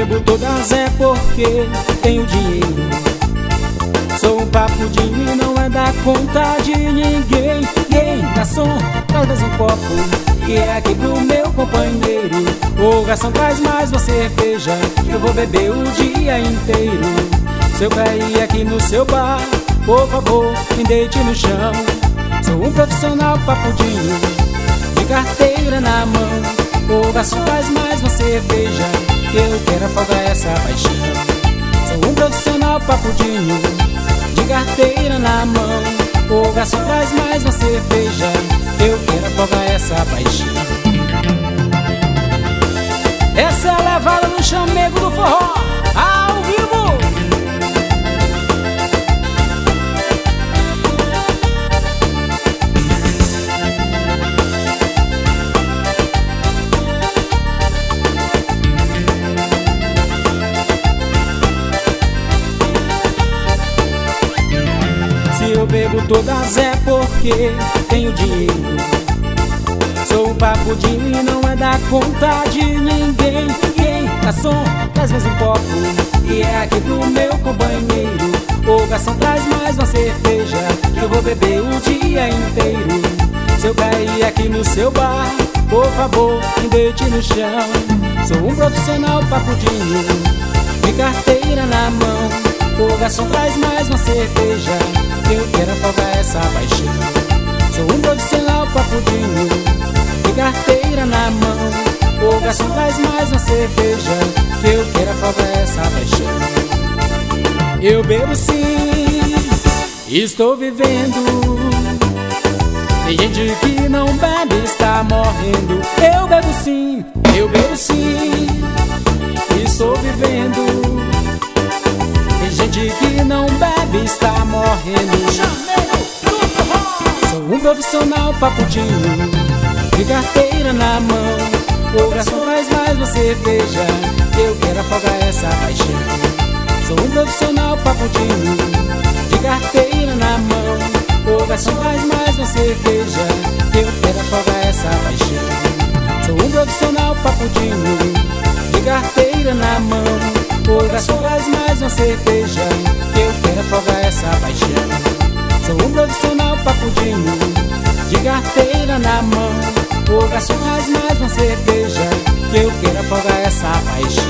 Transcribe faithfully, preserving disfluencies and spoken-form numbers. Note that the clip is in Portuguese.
bebo todas é porque tenho dinheiro. Sou um papudinho e não é da conta de ninguém. Quem garçom, traz mais um copo, que é aqui pro meu companheiro. Ô garçom, traz mais uma cerveja, que eu vou beber o dia inteiro. Se eu cair aqui no seu bar, por favor, me deite no chão. Sou um profissional papudinho, de carteira na mão. Ô garçom, traz mais uma cerveja, que eu quero afogar essa paixão. Sou um profissional papudinho, de carteira na mão. Ô garçom, traz mais uma cerveja, que eu quero afogar essa paixão. Essa é a levada no chamego do forró, ao vivo. Se eu bebo todas é porque tenho dinheiro. Sou um papudinho e não é da conta de ninguém. Quem garçom, traz mais um copo, e é aqui pro meu companheiro. Ô garçom, traz mais uma cerveja, que eu vou beber o dia inteiro. Se eu cair aqui no seu bar, por favor, me deite no chão. Sou um profissional papudinho, de carteira na mão. Ô garçom, traz mais uma cerveja, que eu quero afogar essa paixão. Sou um profissional papudinho, de carteira na mão. Ô garçom, traz mais uma cerveja, que eu quero afogar essa paixão. Eu bebo sim, estou vivendo. Tem gente que não bebe, está morrendo. Eu bebo sim, eu bebo sim, estou vivendo. Tem gente que não bebe, está morrendo. Sou um profissional papudinho, de carteira na mão. Ô garçom, traz mais uma cerveja, que eu quero afogar essa paixão. Sou um profissional papudinho, de carteira na mão. Ô garçom, traz mais uma cerveja, que eu quero afogar essa paixão. Sou um profissional papudinho, de carteira na mão. Ô garçom, traz mais uma cerveja, que eu quero afogar essa paixão. Sou um profissional papudinho, de carteira na mão. Ô garçom, traz mais uma cerveja, que eu quero afogar essa paixão.